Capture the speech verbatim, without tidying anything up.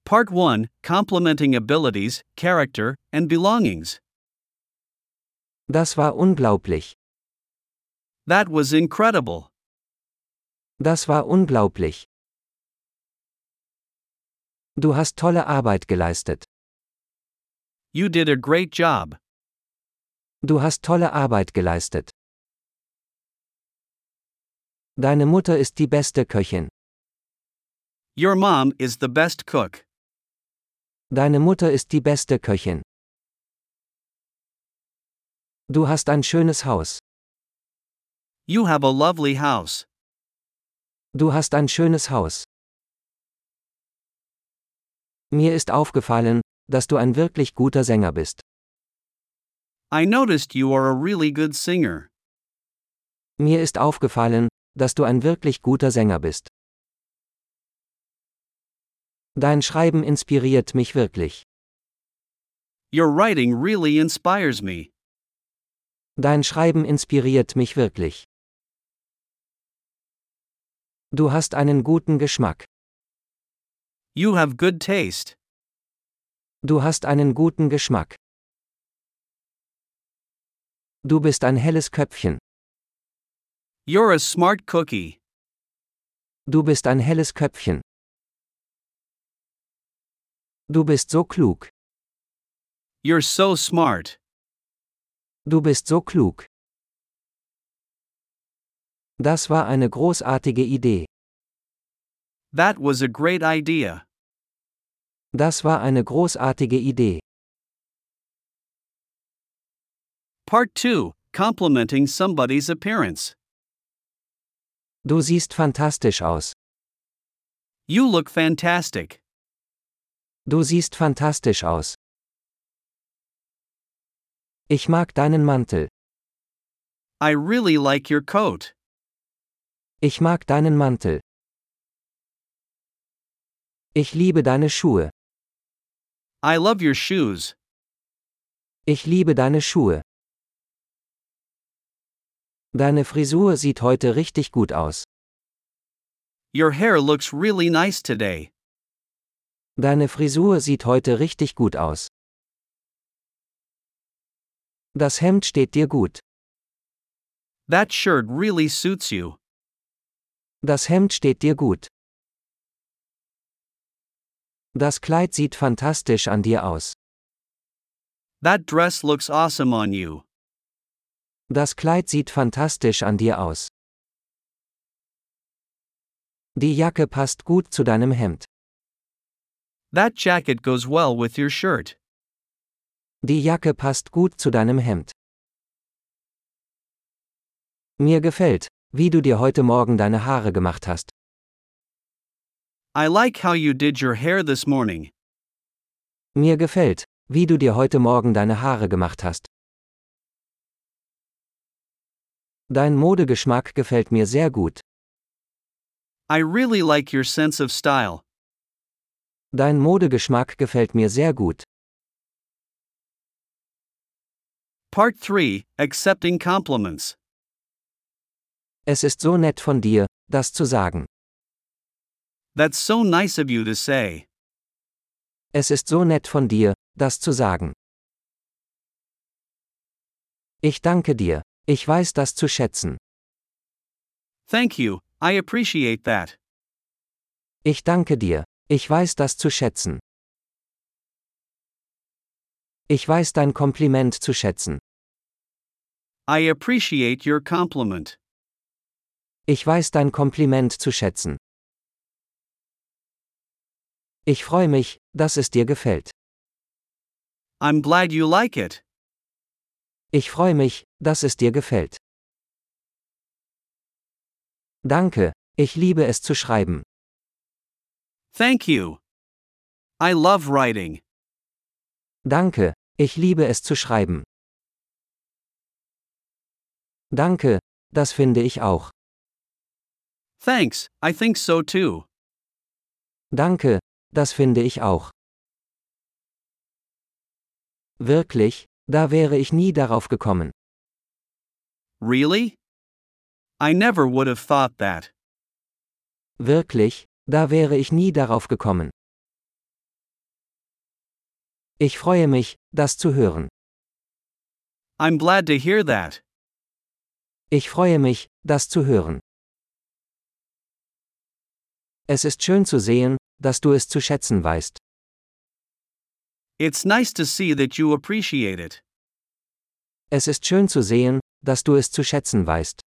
Part one, Complementing Abilities, Character, and Belongings. Das war unglaublich. That was incredible. Das war unglaublich. Du hast tolle Arbeit geleistet. You did a great job. Du hast tolle Arbeit geleistet. Deine Mutter ist die beste Köchin. Your mom is the best cook. Deine Mutter ist die beste Köchin. Du hast ein schönes Haus. You have a lovely house. Du hast ein schönes Haus. Mir ist aufgefallen, dass du ein wirklich guter Sänger bist. I noticed you are a really good singer. Mir ist aufgefallen, dass du ein wirklich guter Sänger bist. Dein Schreiben inspiriert mich wirklich. Your writing really inspires me. Dein Schreiben inspiriert mich wirklich. Du hast einen guten Geschmack. You have good taste. Du hast einen guten Geschmack. Du bist ein helles Köpfchen. You're a smart cookie. Du bist ein helles Köpfchen. Du bist so klug. You're so smart. Du bist so klug. Das war eine großartige Idee. That was a great idea. Das war eine großartige Idee. Part two, Complimenting Somebody's Appearance. Du siehst fantastisch aus. You look fantastic. Du siehst fantastisch aus. Ich mag deinen Mantel. I really like your coat. Ich mag deinen Mantel. Ich liebe deine Schuhe. I love your shoes. Ich liebe deine Schuhe. Deine Frisur sieht heute richtig gut aus. Your hair looks really nice today. Deine Frisur sieht heute richtig gut aus. Das Hemd steht dir gut. That shirt really suits you. Das Hemd steht dir gut. Das Kleid sieht fantastisch an dir aus. That dress looks awesome on you. Das Kleid sieht fantastisch an dir aus. Die Jacke passt gut zu deinem Hemd. That jacket goes well with your shirt. Die Jacke passt gut zu deinem Hemd. Mir gefällt, wie du dir heute Morgen deine Haare gemacht hast. I like how you did your hair this morning. Mir gefällt, wie du dir heute Morgen deine Haare gemacht hast. Dein Modegeschmack gefällt mir sehr gut. I really like your sense of style. Dein Modegeschmack gefällt mir sehr gut. Part three, Accepting Compliments. Es ist so nett von dir, das zu sagen. That's so nice of you to say. Es ist so nett von dir, das zu sagen. Ich danke dir. Ich weiß das zu schätzen. Thank you, I appreciate that. Ich danke dir. Ich weiß das zu schätzen. Ich weiß dein Kompliment zu schätzen. I appreciate your compliment. Ich weiß dein Kompliment zu schätzen. Ich freue mich, dass es dir gefällt. I'm glad you like it. Ich freue mich, dass es dir gefällt. Danke, ich liebe es zu schreiben. Thank you. I love writing. Danke, ich liebe es zu schreiben. Danke, das finde ich auch. Thanks, I think so too. Danke, das finde ich auch. Wirklich, da wäre ich nie darauf gekommen. Really? I never would have thought that. Wirklich, da wäre ich nie darauf gekommen. Ich freue mich, das zu hören. I'm glad to hear that. Ich freue mich, das zu hören. Es ist schön zu sehen, dass du es zu schätzen weißt. It's nice to see that you appreciate it. Es ist schön zu sehen, dass du es zu schätzen weißt.